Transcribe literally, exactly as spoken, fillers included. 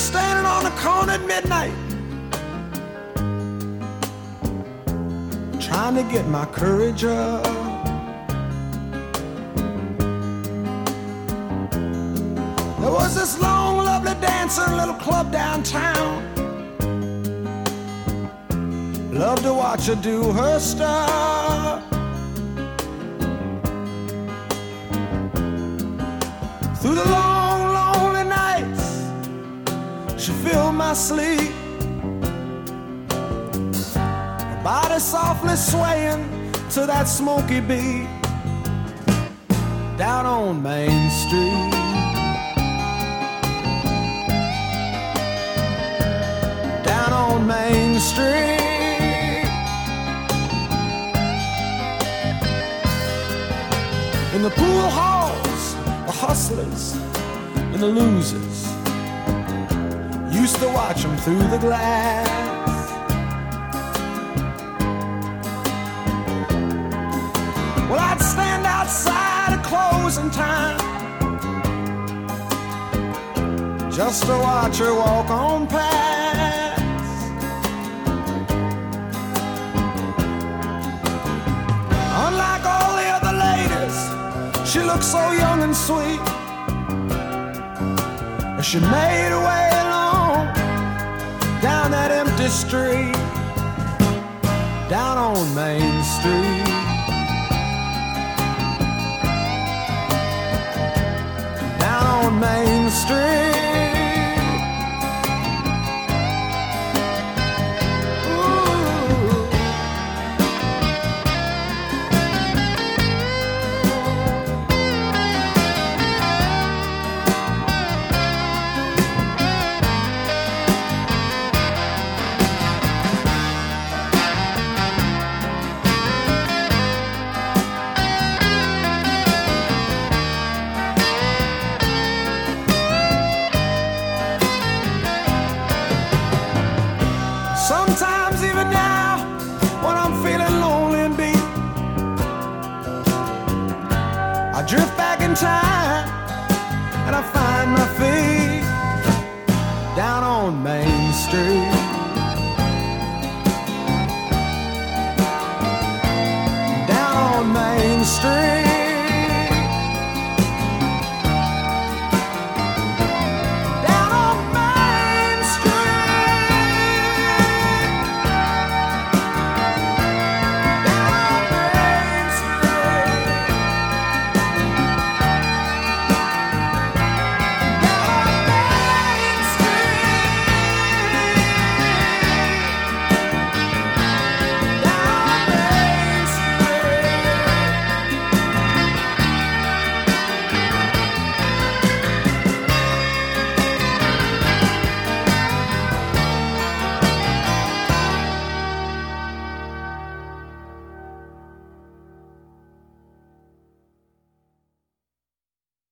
standing on the corner at midnight, trying to get my courage up. There was this long, lovely dancer in a little club downtown. Loved to watch her do her stuff. Through the long, lonely nights, she filled my sleep. Her body softly swaying to that smoky beat. Down on Main Street, down on Main Street. In the pool halls, the hustlers and the losers used to watch them through the glass. Well, I'd stand outside at closing time just to watch her walk on past. Unlike all the other ladies, she looked so young and sweet. She made her way along down that empty street, down on Main Street, down on Main Street. Sometimes even now, when I'm feeling lonely and beat, I drift back in time and I find my feet down on Main Street.